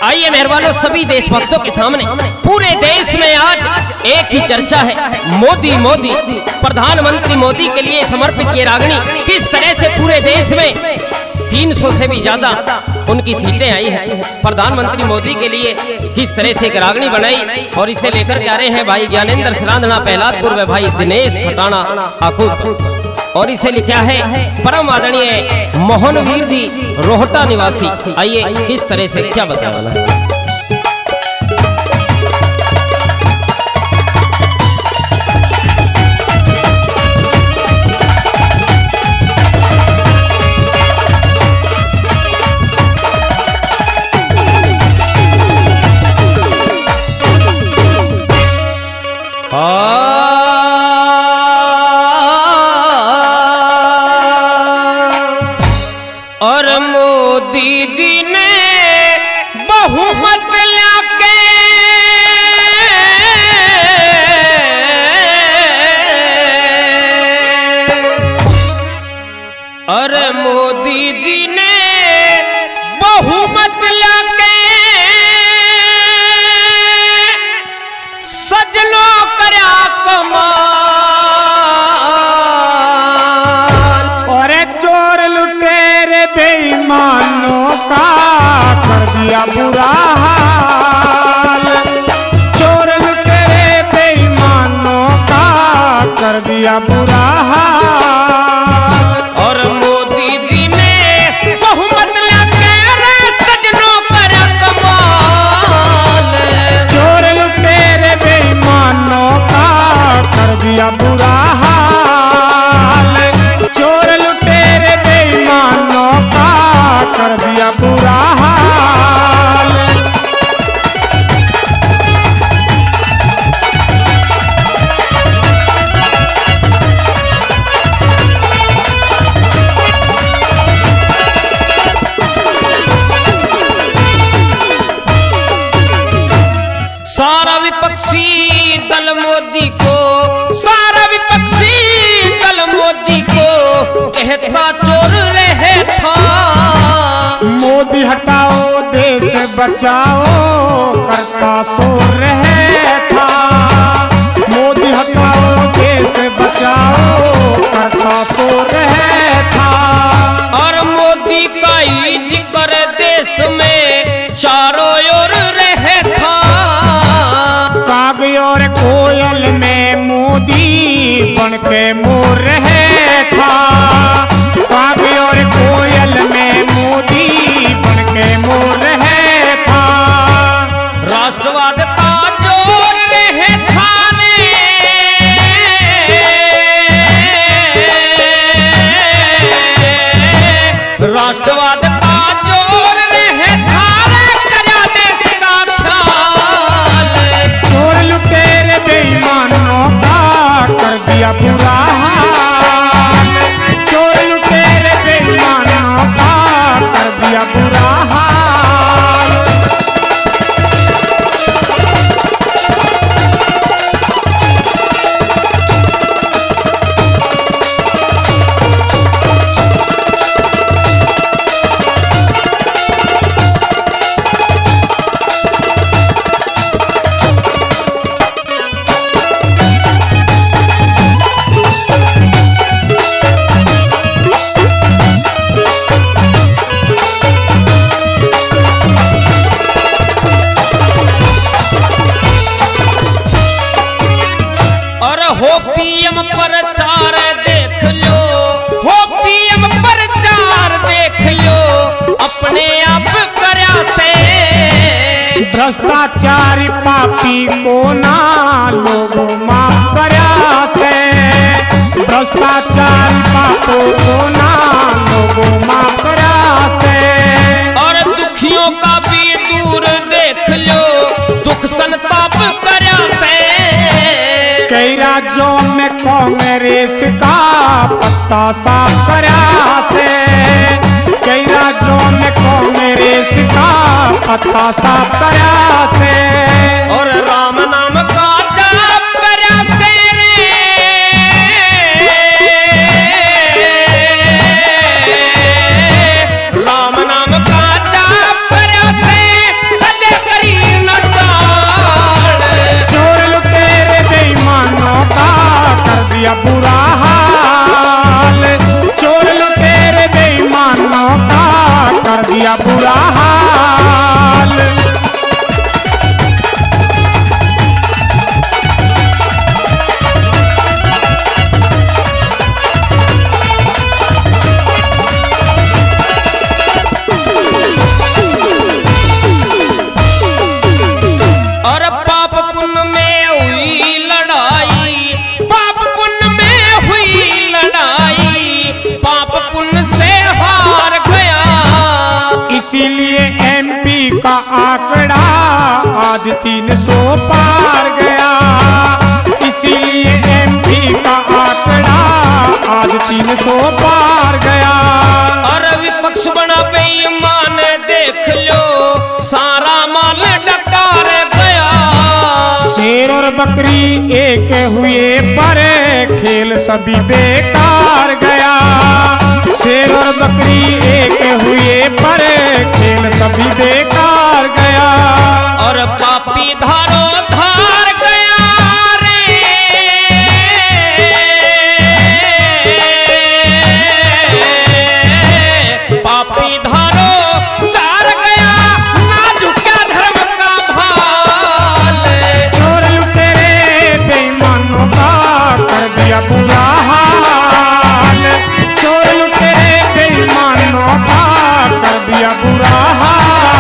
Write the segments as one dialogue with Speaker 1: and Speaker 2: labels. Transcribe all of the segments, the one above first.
Speaker 1: आइए मेहरबानों, सभी देशभक्तों के सामने पूरे देश में आज एक ही चर्चा है, मोदी मोदी। प्रधानमंत्री मोदी के लिए समर्पित ये रागनी किस तरह से पूरे देश में 300 से भी ज्यादा उनकी सीटें आई हैं। प्रधानमंत्री मोदी के लिए किस तरह से एक रागनी बनाई और इसे लेकर के आ रहे हैं भाई ज्ञानेंद्र सरांधना पहलादपुर में, भाई दिनेश खटाना आकुब, और इसे लिखा है परम आदरणीय मोहनवीर जी रोहटा निवासी। आइए किस तरह से क्या बताना है।
Speaker 2: और मोदी जी ने बहुमत लाके और मोदी जी ने बहुमत लाके सजलो करया कमाल। और चोर लुटेरे बेईमानों का कर दिया बुरा हाल। चोर लुटेरे बेईमानों का कर दिया बुरा हाल। और मोदी जी ने बहुमत लाके सजनों करा कमाल। चोर लुटेरे बेईमानों का कर दिया बुरा हाल। चोर लुटेरे बेईमानों का कर दिया बुरा हाल। सारा विपक्षी दल मोदी को, सारा विपक्षी दल मोदी को कहता चोर रहे था। मोदी हटाओ देश बचाओ करता सो रहे था। मोदी हटाओ देश बचाओ करता सो रहे था। और मोदी का ही जिक्र देश में चारों ओर रहे था। काग और कोयल में मोदी बन के मोर रहे था। काग और कोयल में मोदी बन के मोर रहे था। राष्ट्रवाद का जोर रहे था ने, राष्ट्रवाद का जोर रहे था रे करा देश का ख्याल। चोर लुटेरे बेईमानों का कर दिया बुरा हाल। चोर लुटेरे बेईमानों का कर दिया बुरा हाल। हो पीएम प्रचार देख लो, हो पीएम प्रचार देख लो अपने आप करया से। भ्रष्टाचारी पापी को ना लोगों माफ करया से। भ्रष्टाचारी पापों को ना लोगों माफ करया से। और दुखियों का भी दूर देख लो दुख संताप करया से। कई राज्यों में कांग्रेस का पत्ता साफ करया से। कई राज्यों में कांग्रेस का पत्ता साफ करया से। और राम नाम का जाप करया से। राम नाम का जाप करया से। का आंकड़ा आज 300 पार गया, इसीलिए एमपी का आंकड़ा आज 300 पार गया।
Speaker 1: और विपक्ष बना बेईमान देख लो सारा माल डकार गया।
Speaker 2: शेर और बकरी एक हुए पर खेल सभी बेकार गया, शेर और बकरी एक हुए पर खेल सभी बेकार गया।
Speaker 1: और पापी धारो धार गया रे, पापी धारो धार गया, ना झुका धर्म का भाल।
Speaker 2: चोर लुटेरे बेईमानों का कर दिया बुरा हाल, चोर लुटेरे बेईमानों का कर दिया बुरा हाल।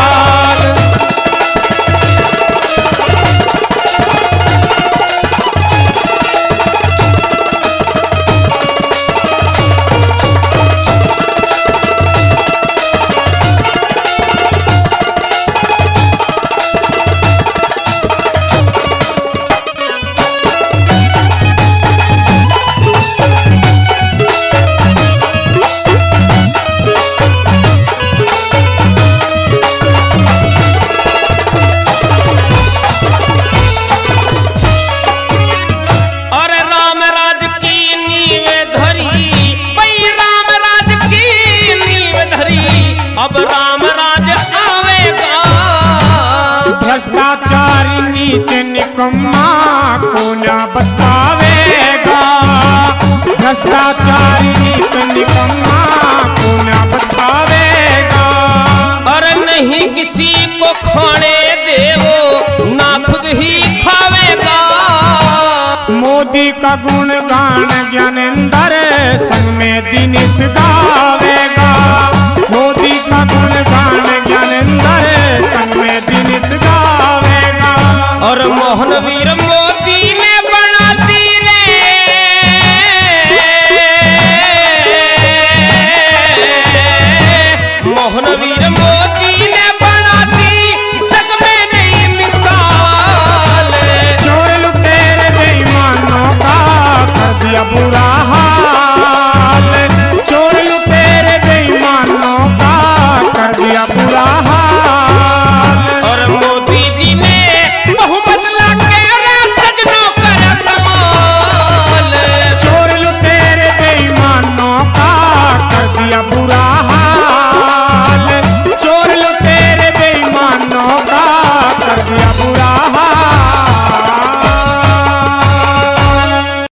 Speaker 1: अब राम राज आवेगा।
Speaker 2: भ्रष्टाचारी नीच निकम्मा को न बतावेगा, भ्रष्टाचारी नीच निकम्मा को न बतावेगा।
Speaker 1: और नहीं किसी को खाने देवो ना खुद ही खावेगा।
Speaker 2: मोदी का गुणगान ज्ञानेंद्र संग में दिनेश गावे,